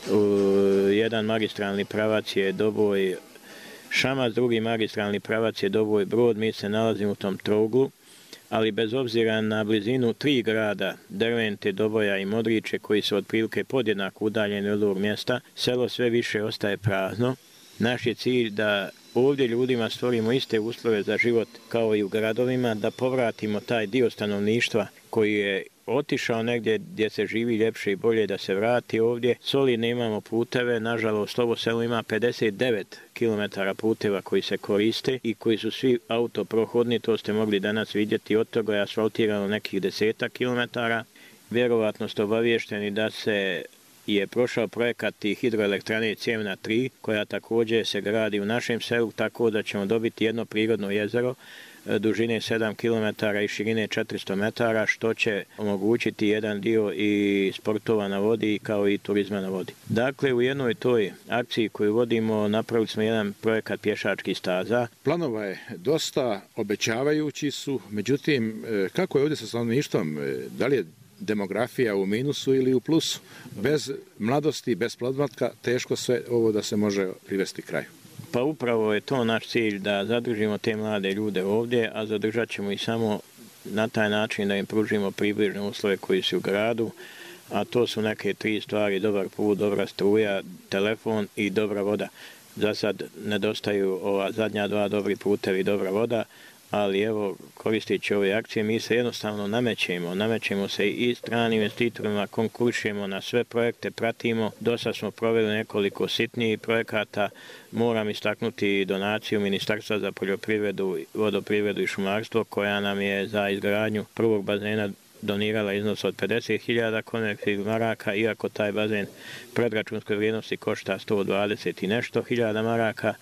Jedan magistralni pravac je Doboj Šamac, drugi magistralni pravac je Doboj Brod. Mi se nalazimo u tom trouglu, ali bez obzira na blizinu 3 grada, Dervente, Doboja i Modriče, koji su otprilike podjednako udaljeni od ovog mjesta, selo sve više ostaje prazno. Naš je cilj da ovdje ljudima stvorimo iste uslove za život kao i u gradovima, da povratimo taj dio stanovništva koji je otišao negdje gdje se živi ljepše i bolje, da se vrati ovdje. Solidne imamo puteve, nažalost ovo selo ima 59 km puteva koji se koriste i koji su svi autoprohodni, to ste mogli danas vidjeti, od toga je asfaltirano nekih 10 km. Vjerovatno ste obavješteni da se je prošao projekat hidroelektrane Cijevna 3, koja također se gradi u našem selu, tako da ćemo dobiti jedno prirodno jezero dužine 7 km i širine 400 metara, što će omogućiti jedan dio i sportova na vodi kao i turizma na vodi. Dakle, u jednoj toj akciji koju vodimo napravili smo jedan projekat pješačkih staza. Planova je dosta, obećavajući su, međutim, kako je ovdje sa stanovništvom? Da li je demografija u minusu ili u plusu? Bez mladosti, bez podmlatka, teško sve ovo da se može privesti kraju. Pa upravo je to naš cilj, da zadržimo te mlade ljude ovdje, a zadržat ćemo ih samo na taj način da im pružimo približne uslove koji su u gradu, a to su neke 3 stvari: dobar put, dobra struja, telefon i dobra voda. Za sad nedostaju ova zadnja 2 dobri putevi i dobra voda, ali evo, koristeći ove akcije, mi se jednostavno namećemo se i stranim investitorima, konkuršemo na sve projekte, pratimo. Dosta smo proveli nekoliko sitnijih projekata. Moram istaknuti donaciju Ministarstva za poljoprivredu, vodoprivredu i šumarstvo, koja nam je za izgradnju prvog bazena donirala iznos od 50.000 konvertibilnih maraka, iako taj bazen predračunskoj vrijednosti košta 120 i nešto hiljada maraka.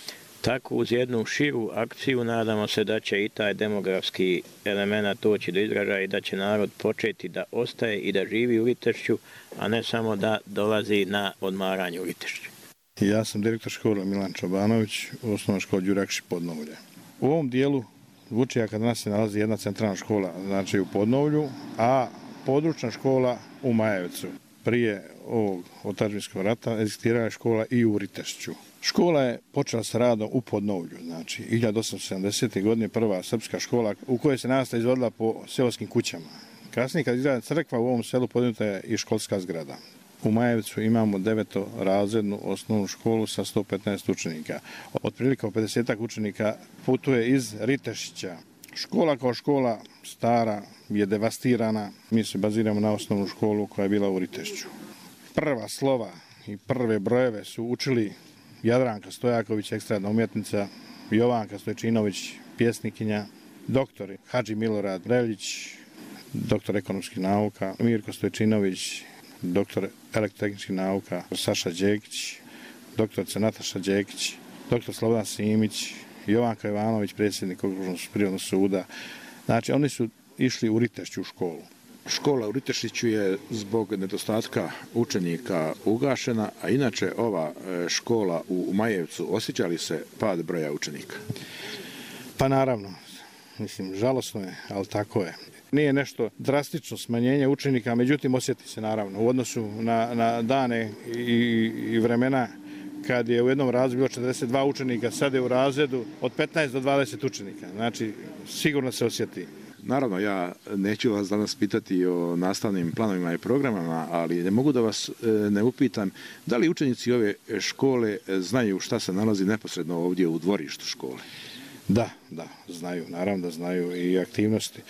Tako uz jednu širu akciju nadamo se da će i taj demografski element doći do izražaja i da će narod početi da ostaje i da živi u Litešću, a ne samo da dolazi na odmaranje u Litešću. Ja sam direktor škole Milan Čobanović u osnovnoj školi Đurakši Podnovlje. U ovom dijelu Vučijaka danas se nalazi jedna centralna škola, znači u Podnovlju, a područna škola u Majevcu. Prije ovog otadžbinskog rata egzistirala je škola i u Litešću. Škola je počela sa radom u Podnovlju, znači 1870. godine prva srpska škola u kojoj se nastava izvodila po seoskim kućama. Kasnije, kad izgleda crkva, u ovom selu podignuta je i školska zgrada. U Majevcu imamo 9-razrednu osnovnu školu sa 115 učenika. Otprilike 50 učenika putuje iz Ritešića. Škola kao škola stara je devastirana. Mi se baziramo na osnovnu školu koja je bila u Ritešću. Prva slova i prve brojeve su učili Jadranka Stojaković, ekstradna umjetnica, Jovanka Stojčinović, pjesnikinja, doktori Hadži Milorad Reljić, doktor ekonomskih nauka, Mirko Stojčinović, doktor elektrotehničkih nauka, Saša Đekić, doktorica Nataša Đekić, doktor Slobodan Simić, Jovanka Ivanović, predsjednik Okružnog prirodnog suda. Znači, oni su išli u Ritešću u školu. Škola u Ritešiću je zbog nedostatka učenika ugašena, a inače ova škola u Majevcu, osjeća li se pad broja učenika? Pa naravno, mislim, žalosno je, ali tako je. Nije nešto drastično smanjenje učenika, međutim osjeti se naravno u odnosu na dane i vremena kad je u jednom razredu bilo 42 učenika, sad je u razredu od 15 do 20 učenika. Znači, sigurno se osjeti. Naravno, ja neću vas danas pitati o nastavnim planovima i programama, ali ne mogu da vas ne upitam da li učenici ove škole znaju šta se nalazi neposredno ovdje u dvorištu škole? Da, znaju, naravno da znaju i aktivnosti.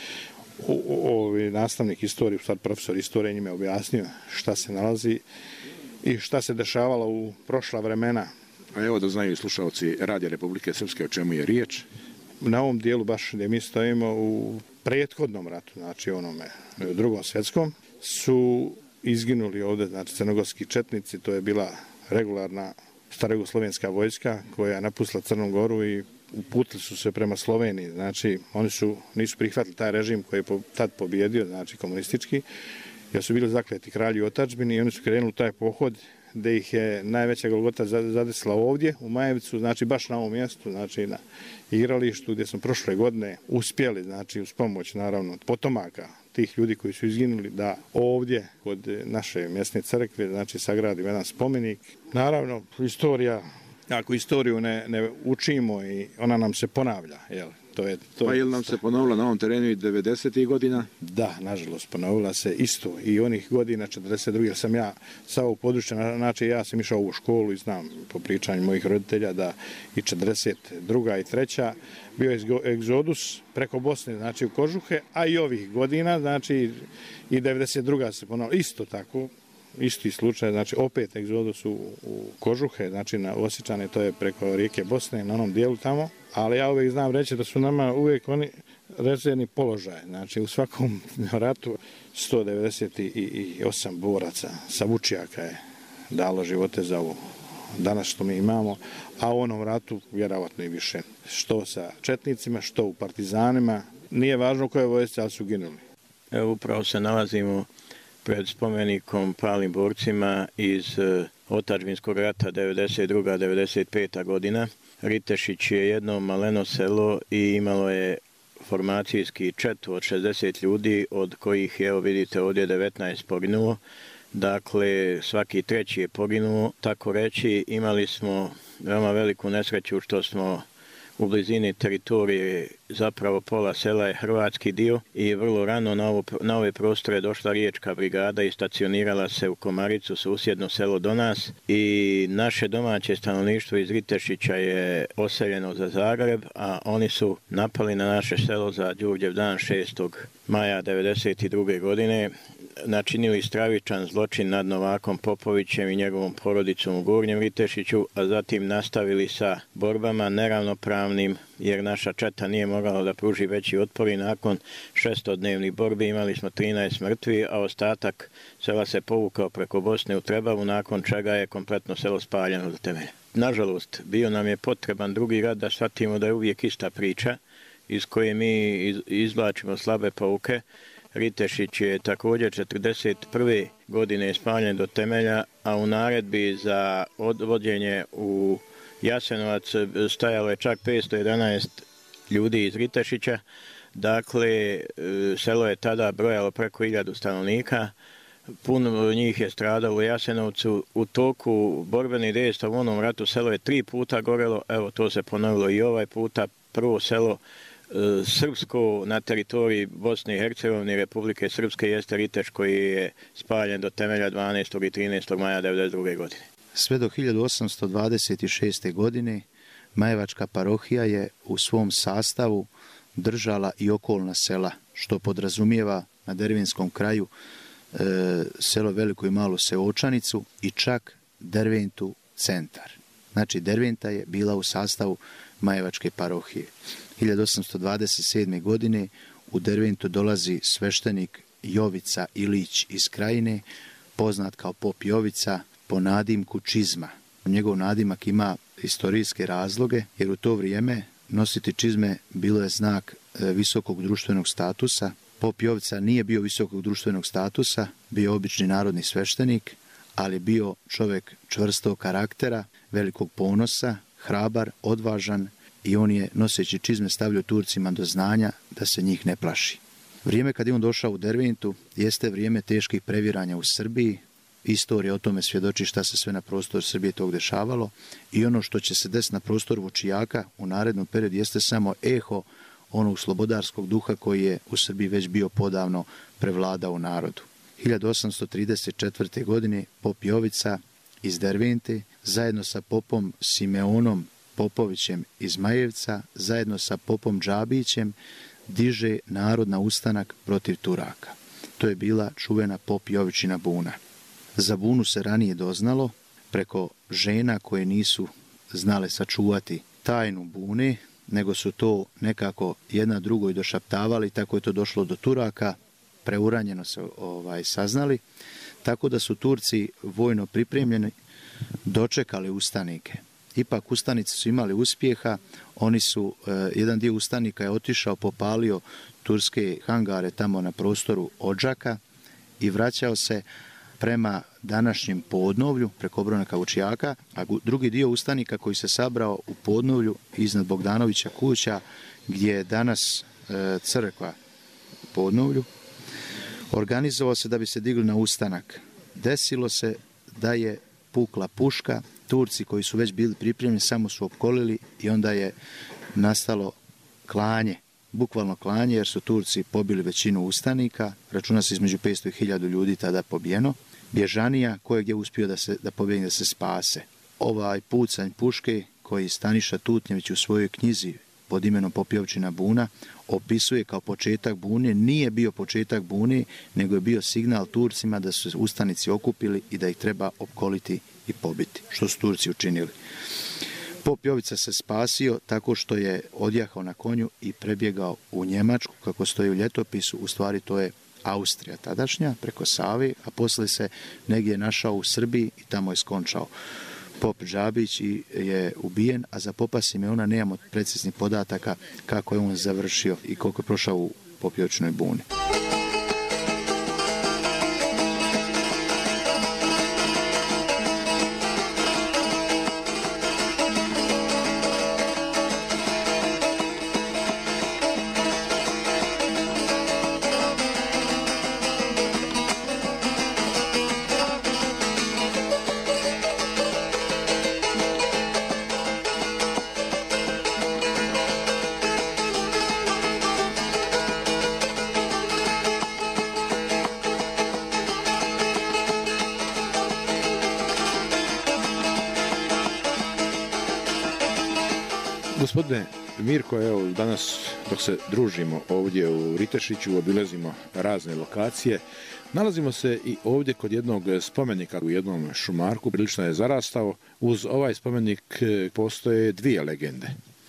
Ovi nastavnik istorije, sad profesor istorije njima je objasnio šta se nalazi i šta se dešavalo u prošla vremena. A evo da znaju i slušalci Radija Republike Srpske o čemu je riječ. Na ovom dijelu baš gdje mi stojimo u prethodnom ratu, znači onome Drugom svjetskom, su izginuli ovdje, znači crnogorski četnici, to je bila regularna starojugoslovenska vojska koja je napustila Crnu Goru i uputili su se prema Sloveniji. Znači, oni nisu prihvatili taj režim koji je tad pobjedio, znači komunistički, jer su bili zakleti kralji u otadžbini i oni su krenuli taj pohod gdje ih je najveća golgota zadesila ovdje u Majevcu, znači baš na ovom mjestu, znači na igralištu gdje smo prošle godine uspjeli, znači uz pomoć naravno potomaka tih ljudi koji su izginuli, da ovdje kod naše mjesne crkve znači sagradimo jedan spomenik. Naravno, istorija, ako istoriju ne učimo i ona nam se ponavlja, jel? Pa je li nam se ponovila na ovom terenu i 90. godina? Da, nažalost, ponovila se isto i onih godina 42. jer sam ja sa ovog područja, znači ja sam išao u školu i znam po pričanju mojih roditelja da i 42. i 3. bio je egzodus preko Bosne, znači u Kožuhe, a i ovih godina, znači i 92. se ponovila isto tako. Isti slučaj, znači opet egzodus u Kožuhe, znači na Osječane, to je preko rijeke Bosne, na onom dijelu tamo, ali ja uvijek znam reći da su nama uvijek oni rezervni položaj, znači u svakom ratu 198 boraca sa Vučijaka je dalo živote za ovo danas što mi imamo, a u onom ratu vjerovatno i više, što sa četnicima, što u partizanima, nije važno koje vojsce, ali su ginuli. Evo upravo se nalazimo pred spomenikom palim borcima iz otadžbinskog rata 92-95. godina. Ritešić je jedno maleno selo i imalo je formacijski čet od 60 ljudi, od kojih je, evo vidite ovdje, 19 poginulo. Dakle, svaki treći je poginuo, tako reći. Imali smo veoma veliku nesreću što smo u blizini teritorije, zapravo pola sela je hrvatski dio i vrlo rano na ove prostore došla riječka brigada i stacionirala se u Komaricu, susjedno selo do nas, i naše domaće stanovništvo iz Ritešića je oseljeno za Zagreb, a oni su napali na naše selo za Đurđev dan 6. maja 1992. godine, načinili stravičan zločin nad Novakom Popovićem i njegovom porodicom u Gornjem Ritešiću, a zatim nastavili sa borbama neravnopravnim, jer naša četa nije mogla da pruži veći otpor i nakon 600-dnevnih borbi imali smo 13 mrtvi, a ostatak sela se povukao preko Bosne u Trebavu, nakon čega je kompletno selo spaljeno do temelja. Nažalost, bio nam je potreban drugi rat da shvatimo da je uvijek ista priča iz koje mi izvlačimo slabe pouke. Ritešić je također 1941. godine spaljen do temelja, a u naredbi za odvođenje u Jasenovac stajalo je čak 511 ljudi iz Ritešića. Dakle, selo je tada brojalo preko 1000 stanovnika. Puno njih je stradalo u Jasenovcu. U toku borbenih dejstva u onom ratu selo je 3 puta gorelo. Evo, to se ponovilo i ovaj puta. Prvo selo srpsko na teritoriji Bosne i Hercegovine i Republike Srpske jeste Riteš, koji je spaljen do temelja 12. i 13. maja 1992. godine. Sve do 1826. godine Majevačka parohija je u svom sastavu držala i okolna sela, što podrazumijeva na Dervenskom kraju selo Veliku i Malu Seočanicu i čak Derventu centar. Znači, Derventa je bila u sastavu Majevačke parohije. 1827. godine u Derventu dolazi sveštenik Jovica Ilić iz Krajine, poznat kao pop Jovica, po nadimku Čizma. Njegov nadimak ima historijske razloge, jer u to vrijeme nositi čizme bilo je znak visokog društvenog statusa. Pop Jovica nije bio visokog društvenog statusa, bio obični narodni sveštenik, ali bio čovjek čvrstog karaktera, velikog ponosa, hrabar, odvažan, i on je noseći čizme stavljao Turcima do znanja da se njih ne plaši. Vrijeme kad je on došao u Derventu jeste vrijeme teških previranja u Srbiji. Istorija o tome svjedoči šta se sve na prostoru Srbije tog dešavalo, i ono što će se desiti na prostoru Vučijaka u narednom periodu jeste samo eho onog slobodarskog duha koji je u Srbiji već bio podavno prevladao u narodu. 1834. godine pop Jovica iz Dervente zajedno sa popom Simeonom Popovićem iz Majevca, zajedno sa popom Džabićem, diže narod na ustanak protiv Turaka. To je bila čuvena pop Jovičina buna. Za bunu se ranije doznalo preko žena koje nisu znale sačuvati tajnu bune, nego su to nekako jedna drugoj došaptavali, tako je to došlo do Turaka, preuranjeno se saznali, tako da su Turci vojno pripremljeni dočekali ustanike. Ipak ustanici su imali uspjeha, oni su, jedan dio ustanika je otišao, popalio turske hangare tamo na prostoru Odžaka i vraćao se prema današnjem Podnovlju preko Obronaka Vučijaka, a drugi dio ustanika koji se sabrao u Podnovlju iznad Bogdanovića kuća gdje je danas crkva u Podnovlju, organizovao se da bi se digli na ustanak. Desilo se da je pukla puška, Turci koji su već bili pripremljeni samo su opkolili i onda je nastalo klanje, bukvalno klanje jer su Turci pobili većinu ustanika, računa se između 500 i 1000 ljudi tada pobijeno. Bježanija kojeg je uspio da pobjegne, da se spase. Ovaj pucanj puške koji Staniša Tutnjević u svojoj knjizi pod imenom Popijovčina buna opisuje kao početak bune, nije bio početak bune, nego je bio signal Turcima da su ustanici okupili i da ih treba opkoliti i pobiti, što su Turci učinili. Pop Jovica se spasio tako što je odjahao na konju i prebjegao u Njemačku, kako stoji u ljetopisu, u stvari to je Austrija tadašnja, preko Save, a poslije se negdje našao u Srbiji i tamo je skončao. Pop Džabić je ubijen, a za popa Simeona nemamo preciznih podataka kako je on završio i koliko je prošao u Popijovčinoj buni. Gospodine Mirko, evo danas dok se družimo ovdje u Ritešiću, obilazimo razne lokacije, nalazimo se i ovdje kod jednog spomenika u jednom šumarku, prilično je zarastao. Uz ovaj spomenik postoje dvije legende.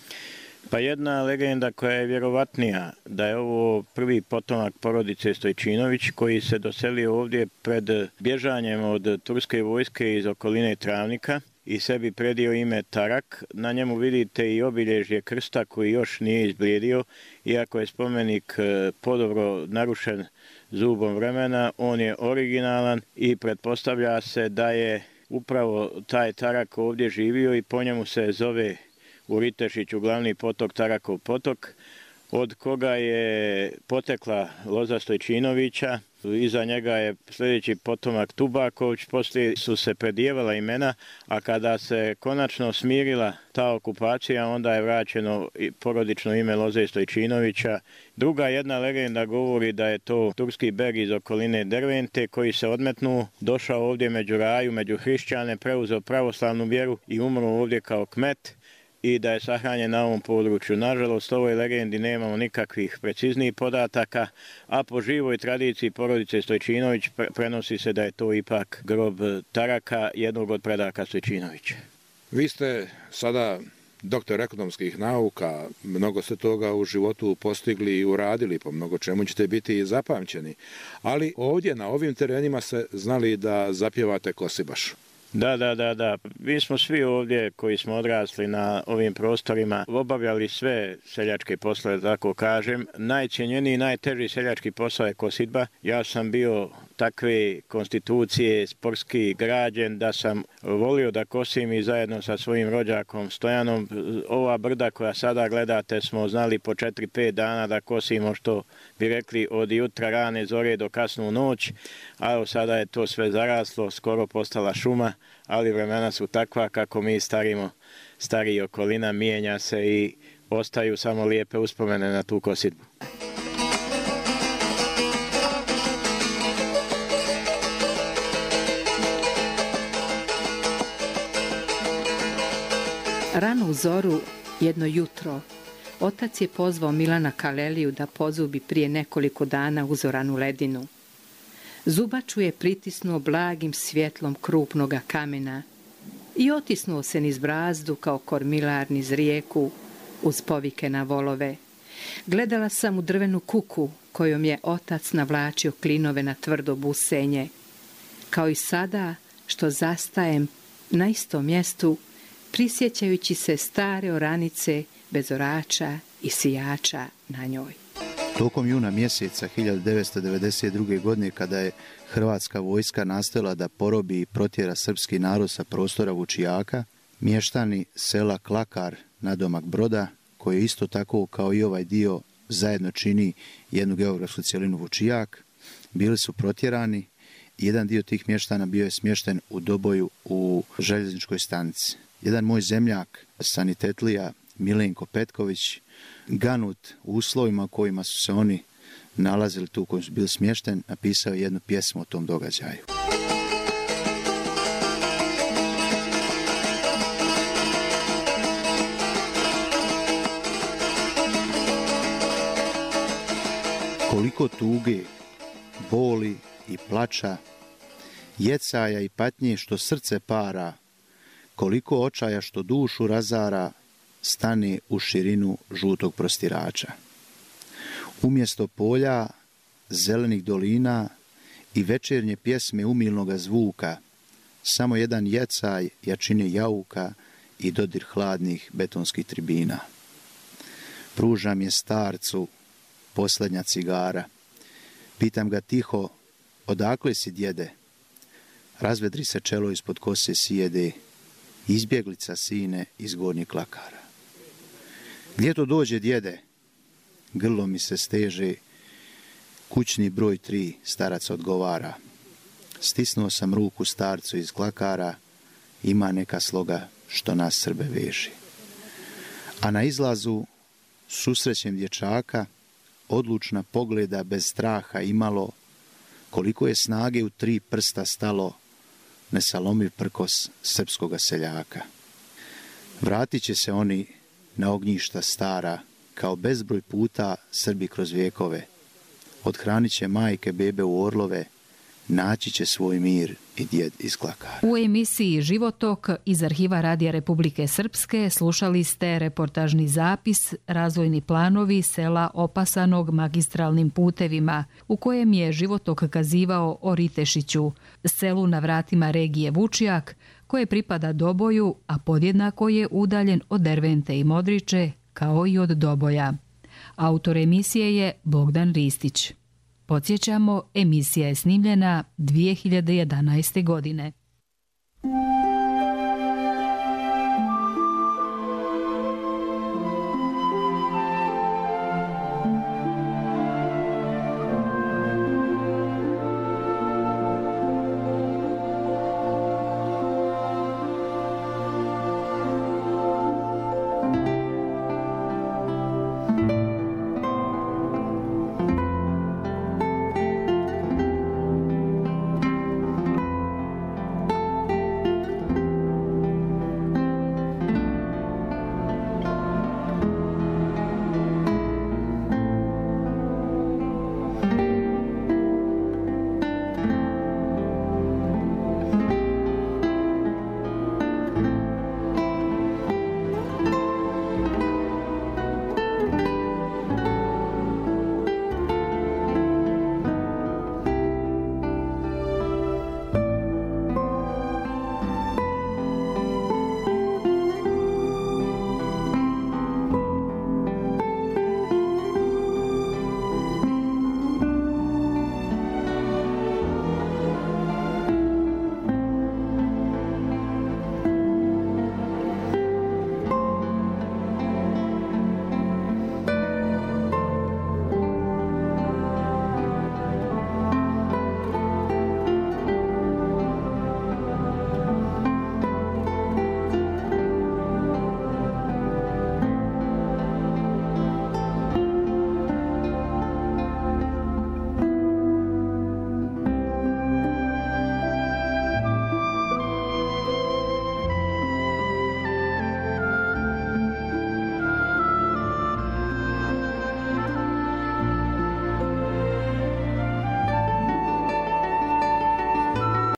Pa jedna legenda koja je vjerovatnija da je ovo prvi potomak porodice Stojčinović koji se doselio ovdje pred bježanjem od turske vojske iz okoline Travnika i sebi predio ime Tarak. Na njemu vidite i obilježje krsta koji još nije izblijedio, iako je spomenik podobro narušen zubom vremena, on je originalan i pretpostavlja se da je upravo taj Tarak ovdje živio i po njemu se zove u Ritešiću glavni potok Tarakov potok, od koga je potekla loza Stojčinovića. Iza njega je sljedeći potomak Tubaković, poslije su se predijevala imena, a kada se konačno smirila ta okupacija, onda je vraćeno porodično ime Loze Stojčinovića. Druga jedna legenda govori da je to turski beg iz okoline Dervente koji se odmetnuo, došao ovdje među raju, među hrišćane, preuzeo pravoslavnu vjeru i umro ovdje kao kmet i da je sahranjen na ovom području. Nažalost, ovoj legendi nemamo nikakvih preciznijih podataka, a po živoj tradiciji porodice Stojčinović prenosi se da je to ipak grob Taraka, jednog od predaka Stojčinovića. Vi ste sada doktor ekonomskih nauka, mnogo ste toga u životu postigli i uradili, po mnogo čemu ćete biti i zapamćeni, ali ovdje na ovim terenima ste znali da zapjevate Kosibašu. Da. Mi smo svi ovdje koji smo odrasli na ovim prostorima obavljali sve seljačke poslove, tako kažem. Najcijenjeniji i najteži seljački posao je kosidba. Ja sam bio takve konstitucije sportski građen da sam volio da kosim i zajedno sa svojim rođakom Stojanom. Ova brda koja sada gledate smo znali po 4-5 dana da kosimo, što bi rekli od jutra rane zore do kasnu noć, a evo sada je to sve zaraslo, skoro postala šuma, ali vremena su takva kako mi stariji okolina, mijenja se i ostaju samo lijepe uspomene na tu kosidbu. Rano u zoru, jedno jutro, otac je pozvao Milana Kaleliju da pozubi prije nekoliko dana uzoranu ledinu. Zubaču je pritisnuo blagim svjetlom krupnoga kamena i otisnuo se niz brazdu kao kormilar niz rijeku uz povike na volove. Gledala sam u drvenu kuku kojom je otac navlačio klinove na tvrdo busenje. Kao i sada što zastajem na istom mjestu, prisjećajući se stare oranice bez orača i sijača na njoj. Tokom juna mjeseca 1992. godine, kada je hrvatska vojska nastojala da porobi i protjera srpski narod sa prostora Vučijaka, mještani sela Klakar nadomak Broda, koje isto tako kao i ovaj dio zajedno čini jednu geografsku cjelinu Vučijak, bili su protjerani. Jedan dio tih mještana bio je smješten u Doboju u željezničkoj stanici. Jedan moj zemljak, sanitetlija Milenko Petković, ganut u uslovima u kojima su se oni nalazili tu u kojem su bili smješten, napisao jednu pjesmu o tom događaju. Koliko tuge, boli i plača, jecaja i patnje što srce para, koliko očaja što dušu razara, stane u širinu žutog prostirača. Umjesto polja, zelenih dolina i večernje pjesme umilnoga zvuka, samo jedan jecaj jačine jauka i dodir hladnih betonskih tribina. Pružam je starcu posljednja cigara. Pitam ga tiho, odakle si, djede? Razvedri se čelo ispod kose sjede, izbjeglica sine iz Gornjih Klakara. Gdje to dođe, djede? Grlo mi se steže, kućni broj 3, starac odgovara. Stisnuo sam ruku starcu iz Klakara, ima neka sloga što nas Srbe veži. A na izlazu susrećem dječaka, odlučna pogleda bez straha imalo, koliko je snage u 3 prsta stalo, nesalomiv prkos srpskoga seljaka. Vratit će se oni na ognjišta stara, kao bezbroj puta Srbi kroz vjekove. Odhranit će majke bebe u orlove, naći će svoj mir i djed iz Klakara. U emisiji Životok iz arhiva Radija Republike Srpske slušali ste reportažni zapis Razvojni planovi sela opasanog magistralnim putevima, u kojem je Životok kazivao o Ritešiću, selu na vratima regije Vučijak, koje pripada Doboju, a podjednako je udaljen od Dervente i Modriče, kao i od Doboja. Autor emisije je Bogdan Ristić. Podsjećamo, emisija je snimljena 2011. godine.